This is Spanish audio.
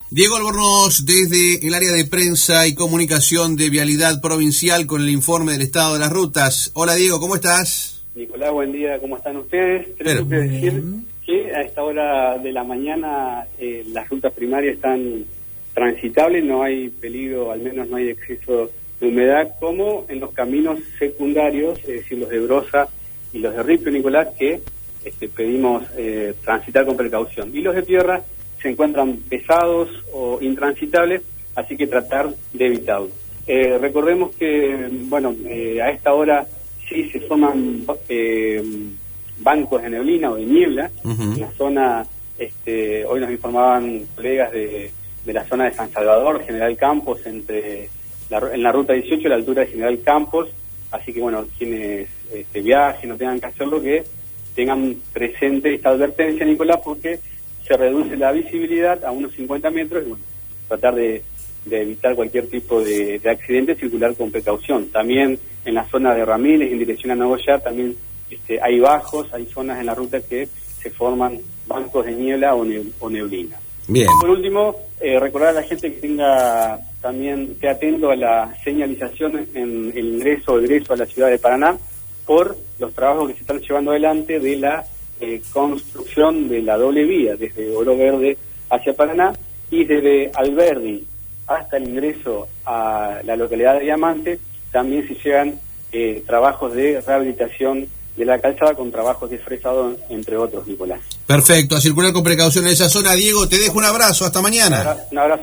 Diego Albornoz, desde el área de prensa y comunicación de Vialidad Provincial con el informe del estado de las rutas. Hola Diego, ¿cómo estás? Nicolás, buen día, ¿cómo están ustedes? Tengo que decir que a esta hora de la mañana las rutas primarias están transitables, no hay peligro, al menos no hay exceso de humedad, como en los caminos secundarios, es decir, los de Brosa y los de Ripio, Nicolás, que pedimos transitar con precaución. Y los de tierra se encuentran pesados o intransitables, así que tratar de evitarlo. Recordemos que, a esta hora sí se forman bancos de neblina o de niebla. En la zona, hoy nos informaban colegas de la zona de San Salvador, General Campos, en la ruta 18, a la altura de General Campos, así que quienes viajen o tengan que hacerlo, que tengan presente esta advertencia, Nicolás, porque se reduce la visibilidad a unos 50 metros y tratar de evitar cualquier tipo de accidente, circular con precaución. También en la zona de Ramírez, en dirección a Nogoyá, también hay bajos, hay zonas en la ruta que se forman bancos de niebla o neblina. Bien. Por último, recordar a la gente que esté atento a la señalización en el ingreso o egreso a la ciudad de Paraná por los trabajos que se están llevando adelante de la construcción de la doble vía desde Oro Verde hacia Paraná y desde Alberdi hasta el ingreso a la localidad de Diamante. También se llegan trabajos de rehabilitación de la calzada con trabajos de fresado, entre otros, Nicolás. Perfecto, a circular con precaución en esa zona. Diego, te dejo un abrazo, hasta mañana. Un abrazo.